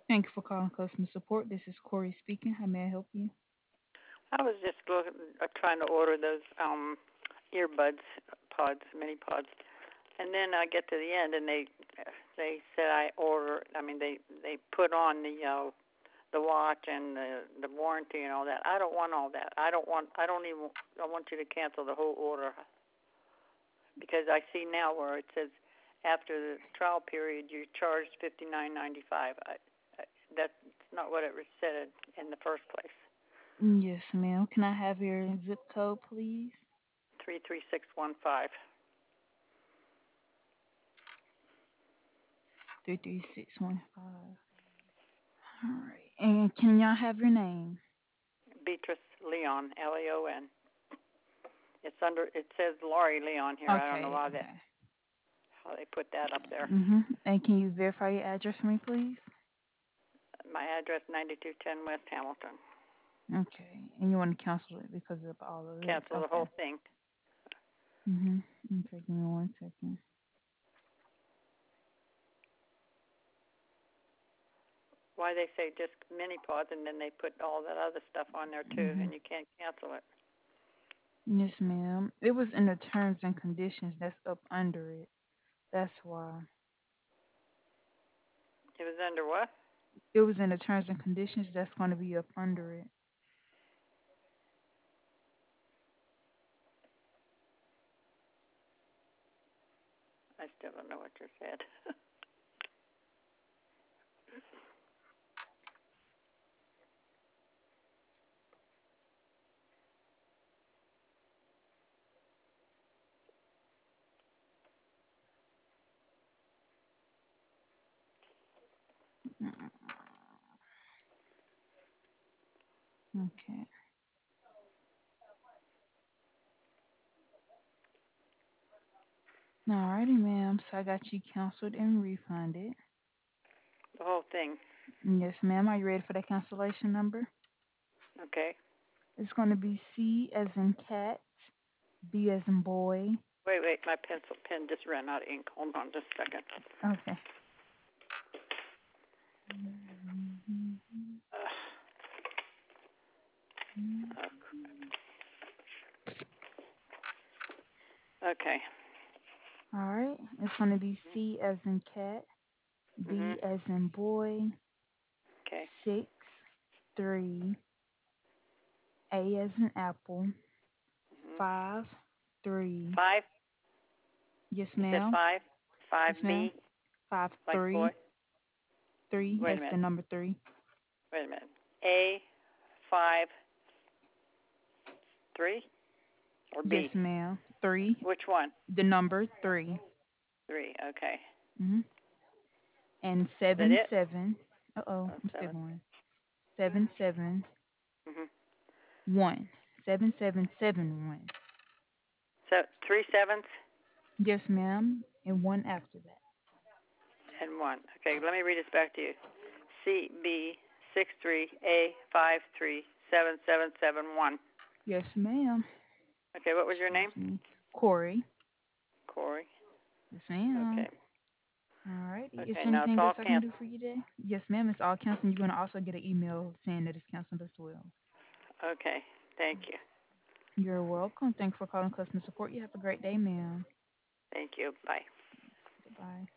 Thank you for calling customer support. This is Corey speaking. How may I help you? I was just looking, trying to order those earbuds, pods, mini pods, and then I get to the end, and they said I order. I mean, they put on the watch and the warranty and all that. I don't want all that. I don't want. I don't even. I want you to cancel the whole order because I see now where it says after the trial period you're charged $59.95. That's not what it said in the first place. Yes, ma'am. Can I have your zip code, please? 33615. 33615. All right. And can y'all have your name? Beatrice Leon, Leon. It's under. It says Laurie Leon here. I don't know Okay, why that okay. how they put that up there. And can you verify your address for me, please? My address 9210 West Hamilton. Okay. And you want to cancel it because of all of this? Cancel the Okay. whole thing. Okay, give me 1 second. Why they say just mini pods and then they put all that other stuff on there too, Mm-hmm. and you can't cancel it. Yes, ma'am. It was in the terms and conditions that's up under it. That's why. It was under what? It was in the terms and conditions that's going to be up under it. I still don't know what you said. Mm, okay. Alrighty, ma'am. So I got you canceled and refunded. The whole thing. Yes, ma'am. Are you ready for the cancellation number? Okay. It's going to be C as in cat, B as in boy. Wait. My pencil pen just ran out of ink. Hold on just a second. Okay. Uh, okay. All right. It's going to be C as in cat, B Mhm. as in boy, Okay. 6, 3, A as in apple, Mhm. 5, 3. 5. Yes, You said ma'am. 5. Five Yes, ma'am. B. 5, Like boy. 3 Wait a as the minute. number 3. Wait a minute. A 5 3 or B? Yes, ma'am. 3, Which one? the number 3. 3. Okay. Mm-hmm. And Is that 7, it? 7. Uh-oh, Oh, I'm still 7. going. 7, 7, Mhm. 1. 7, 7, 7, 1. So 3 sevens Yes, ma'am. And 1 after that. and 1. Okay. Let me read this back to you. C B 6 3 A 5 3 7 7 7 1. Yes, ma'am. Okay. What was your name? Excuse me. Corey. Corey. Yes, ma'am. Okay. Alrighty. Is Okay. there Now it's anything all else I can do canceled. for you today? Yes, ma'am. It's all canceled. You're going to also get an email saying that it's canceled as well. Okay. Thank you. You're welcome. Thanks for calling customer support. You have a great day, ma'am. Thank you. Bye. Goodbye.